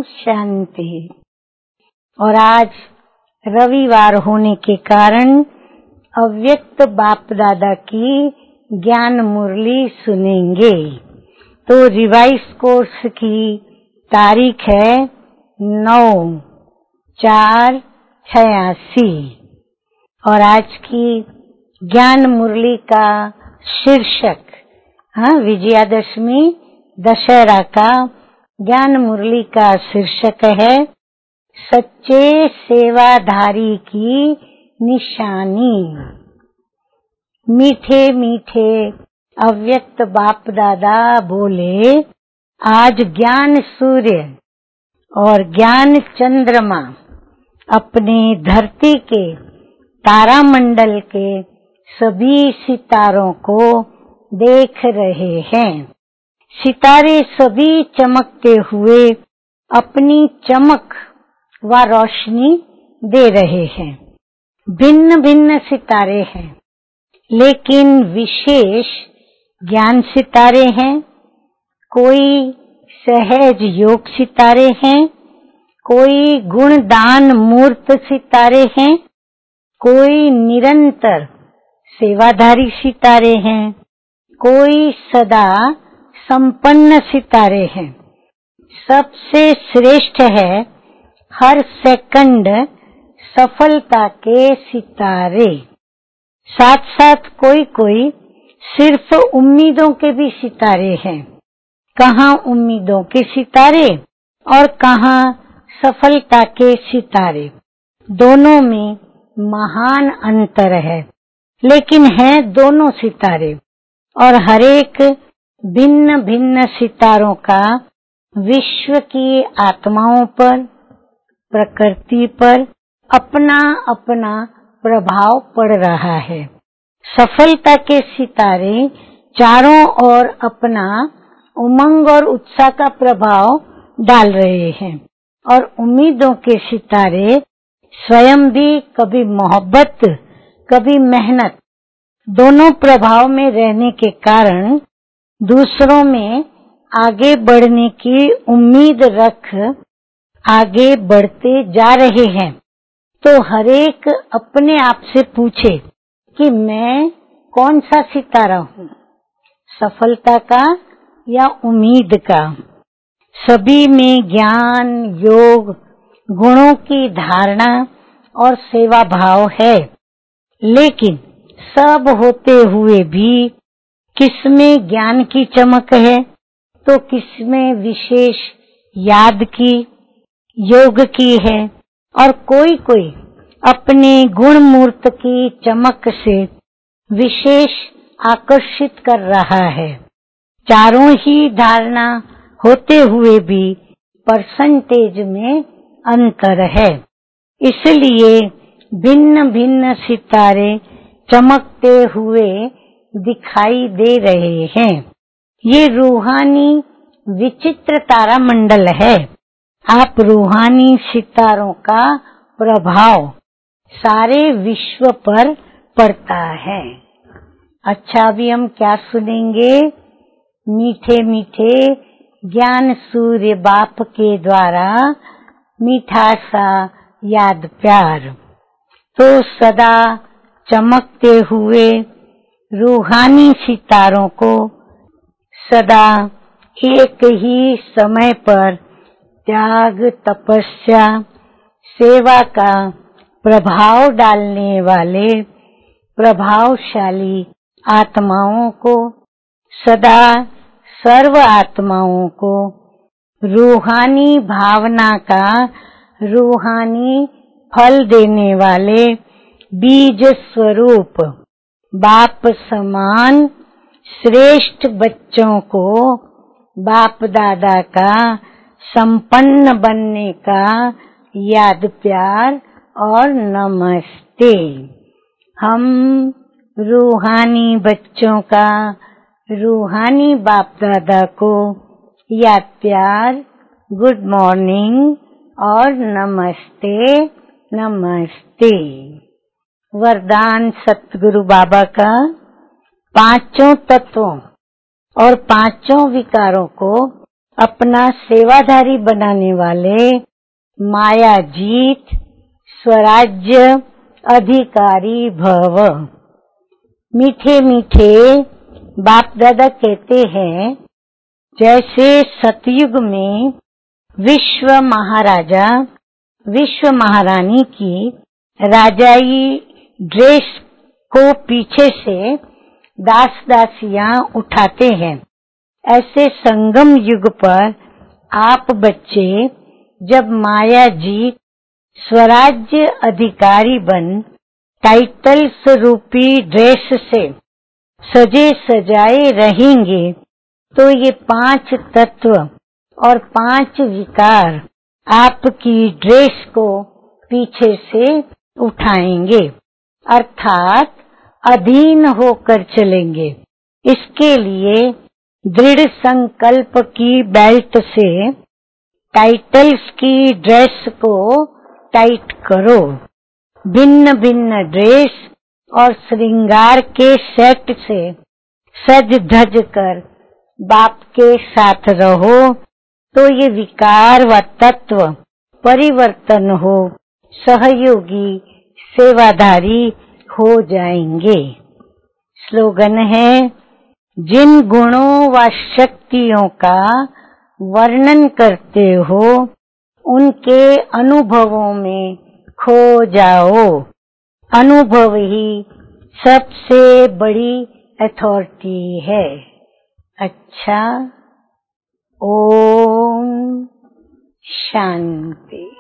शांति। और आज रविवार होने के कारण अव्यक्त बाप दादा की ज्ञान मुरली सुनेंगे। तो रिवाइज कोर्स की तारीख है 9/4/86 और आज की ज्ञान मुरली का शीर्षक विजयादशमी दशहरा का ज्ञान मुरली का शीर्षक है सच्चे सेवाधारी की निशानी। मीठे मीठे अव्यक्त बाप दादा बोले, आज ज्ञान सूर्य और ज्ञान चंद्रमा अपने धरती के तारामंडल के सभी सितारों को देख रहे हैं। सितारे सभी चमकते हुए अपनी चमक व रोशनी दे रहे हैं। भिन्न भिन्न सितारे हैं, लेकिन विशेष ज्ञान सितारे हैं। कोई सहज योग सितारे हैं, कोई गुणदान मूर्त सितारे हैं, कोई निरंतर सेवाधारी सितारे हैं, कोई सदा संपन्न सितारे हैं। सबसे श्रेष्ठ है हर सेकंड सफलता के सितारे। साथ साथ कोई कोई सिर्फ उम्मीदों के भी सितारे हैं। कहाँ उम्मीदों के सितारे और कहाँ सफलता के सितारे, दोनों में महान अंतर है, लेकिन है दोनों सितारे। और हरेक भिन्न भिन्न सितारों का विश्व की आत्माओं पर, प्रकृति पर अपना अपना प्रभाव पड़ रहा है। सफलता के सितारे चारों ओर अपना उमंग और उत्साह का प्रभाव डाल रहे हैं और उम्मीदों के सितारे स्वयं भी कभी मोहब्बत कभी मेहनत दोनों प्रभाव में रहने के कारण दूसरों में आगे बढ़ने की उम्मीद रख आगे बढ़ते जा रहे हैं। तो हरेक अपने आप से पूछे कि मैं कौन सा सितारा हूँ, सफलता का या उम्मीद का। सभी में ज्ञान, योग, गुणों की धारणा और सेवा भाव है, लेकिन सब होते हुए भी किसमें ज्ञान की चमक है तो किसमें विशेष याद की, योग की है, और कोई कोई अपने गुण मूर्त की चमक से विशेष आकर्षित कर रहा है। चारों ही धारणा होते हुए भी परसेंटेज में अंतर है, इसलिए भिन्न भिन्न सितारे चमकते हुए दिखाई दे रहे हैं। ये रूहानी विचित्र तारामंडल है। आप रूहानी सितारों का प्रभाव सारे विश्व पर पड़ता है। अच्छा, अभी हम क्या सुनेंगे? मीठे मीठे ज्ञान सूर्य बाप के द्वारा मीठा सा याद प्यार। तो सदा चमकते हुए रूहानी सितारों को सदा एक ही समय पर त्याग, तपस्या, सेवा का प्रभाव डालने वाले प्रभावशाली आत्माओं को, सदा सर्व आत्माओं को रूहानी भावना का रूहानी फल देने वाले बीज स्वरूप बाप समान श्रेष्ठ बच्चों को बाप दादा का संपन्न बनने का याद प्यार और नमस्ते। हम रूहानी बच्चों का रूहानी बाप दादा को याद प्यार, गुड मॉर्निंग और नमस्ते नमस्ते। वरदान सतगुरु बाबा का पांचों तत्वों और पांचों विकारों को अपना सेवाधारी बनाने वाले मायाजीत स्वराज्य अधिकारी भव। मीठे मीठे बाप दादा कहते हैं, जैसे सतयुग में विश्व महाराजा विश्व महारानी की राजाई ड्रेस को पीछे से दास दासियां उठाते हैं, ऐसे संगम युग पर आप बच्चे जब माया जी स्वराज्य अधिकारी बन टाइटल्स रूपी ड्रेस से सजे सजाए रहेंगे, तो ये 5 तत्व और 5 विकार आपकी ड्रेस को पीछे से उठाएंगे, अर्थात अधीन होकर चलेंगे। इसके लिए दृढ़ संकल्प की बेल्ट से टाइटल्स की ड्रेस को टाइट करो। भिन्न भिन्न ड्रेस और श्रृंगार के सेट से सज धज कर बाप के साथ रहो, तो ये विकार व तत्व परिवर्तन हो सहयोगी सेवाधारी हो जाएंगे। स्लोगन है, जिन गुणों व शक्तियों का वर्णन करते हो उनके अनुभवों में खो जाओ। अनुभव ही सबसे बड़ी अथॉरिटी है। अच्छा, ओम शांति।